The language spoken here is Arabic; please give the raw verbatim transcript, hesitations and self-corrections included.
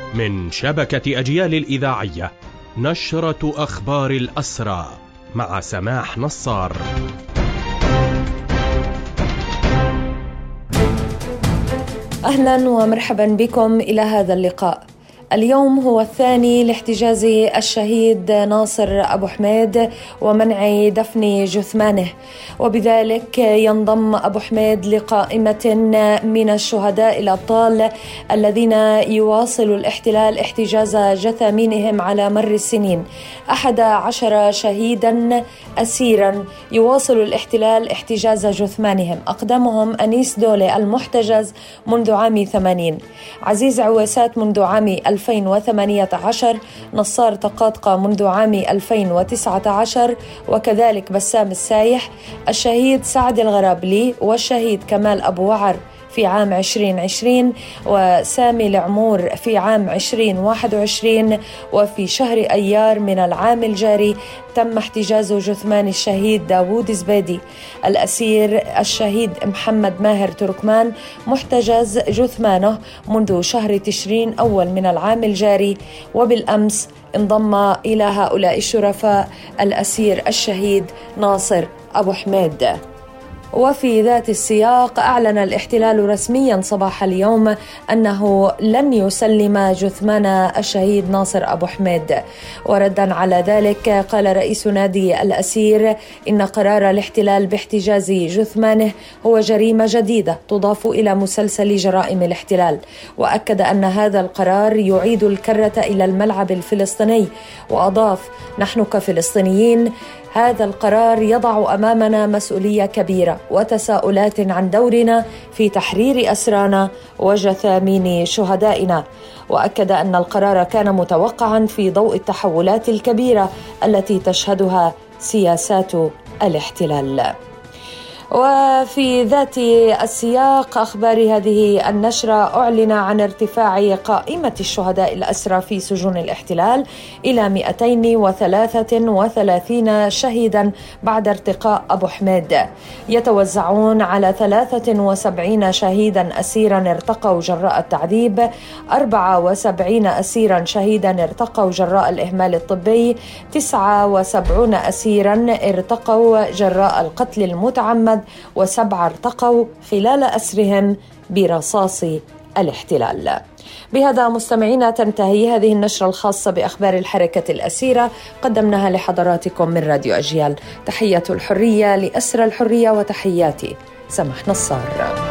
من شبكة أجيال الإذاعية، نشرة أخبار الأسرى مع سماح نصار. أهلا ومرحبا بكم إلى هذا اللقاء. اليوم هو الثاني لاحتجاز الشهيد ناصر أبو حميد ومنع دفن جثمانه، وبذلك ينضم أبو حميد لقائمة من الشهداء الأبطال الذين يواصل الاحتلال احتجاز جثامينهم على مر السنين. أحد عشر شهيدا أسيرا يواصل الاحتلال احتجاز جثمانهم، أقدمهم أنيس دولة المحتجز منذ عام ثمانين، عزيز عويسات منذ عام ألفين وثمانية عشر، نصار طقاطقة منذ عام ألفين وتسعة عشر، وكذلك بسام السايح، الشهيد سعد الغرابلي، والشهيد كمال أبو وعر في عام عشرين عشرين، وسامي العمور في عام عشرين واحد وعشرين. وفي شهر أيار من العام الجاري تم احتجاز جثمان الشهيد داوود زبيدي. الأسير الشهيد محمد ماهر تركمان محتجز جثمانه منذ شهر تشرين أول من العام الجاري، وبالأمس انضم إلى هؤلاء الشرفاء الأسير الشهيد ناصر أبو حميد. وفي ذات السياق أعلن الاحتلال رسميا صباح اليوم أنه لن يسلم جثمان الشهيد ناصر أبو حميد. وردا على ذلك قال رئيس نادي الأسير إن قرار الاحتلال باحتجاز جثمانه هو جريمة جديدة تضاف إلى مسلسل جرائم الاحتلال، وأكد أن هذا القرار يعيد الكرة إلى الملعب الفلسطيني، وأضاف: نحن كفلسطينيين هذا القرار يضع أمامنا مسؤولية كبيرة وتساؤلات عن دورنا في تحرير أسرانا وجثامين شهدائنا. وأكد أن القرار كان متوقعا في ضوء التحولات الكبيرة التي تشهدها سياسات الاحتلال. وفي ذات السياق أخبار هذه النشرة، أعلن عن ارتفاع قائمة الشهداء الأسرى في سجون الاحتلال إلى مئتين وثلاثة وثلاثين شهيدا بعد ارتقاء أبو حميد، يتوزعون على ثلاثة وسبعين شهيدا أسيرا ارتقوا جراء التعذيب، أربعة وسبعين أسيرا شهيدا ارتقوا جراء الإهمال الطبي، تسعة وسبعين أسيرا ارتقوا جراء القتل المتعمد، وسبعة ارتقوا خلال أسرهم برصاص الاحتلال. بهذا مستمعينا تنتهي هذه النشرة الخاصة بأخبار الحركة الأسيرة، قدمناها لحضراتكم من راديو أجيال. تحية الحرية لأسرى الحرية، وتحياتي سماح نصار.